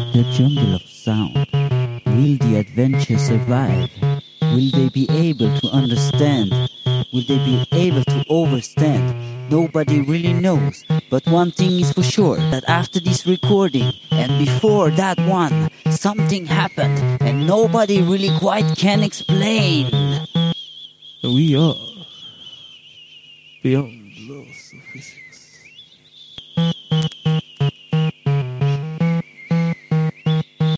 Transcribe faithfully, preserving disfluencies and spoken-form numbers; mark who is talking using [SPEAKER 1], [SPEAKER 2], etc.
[SPEAKER 1] the jungle of sound. Will the adventure survive? Will they be able to understand? Will they be able to overstand? Nobody really knows, but one thing is for sure, that after this recording and before that one, something happened and nobody really quite can explain.
[SPEAKER 2] We are beyond laws of physics.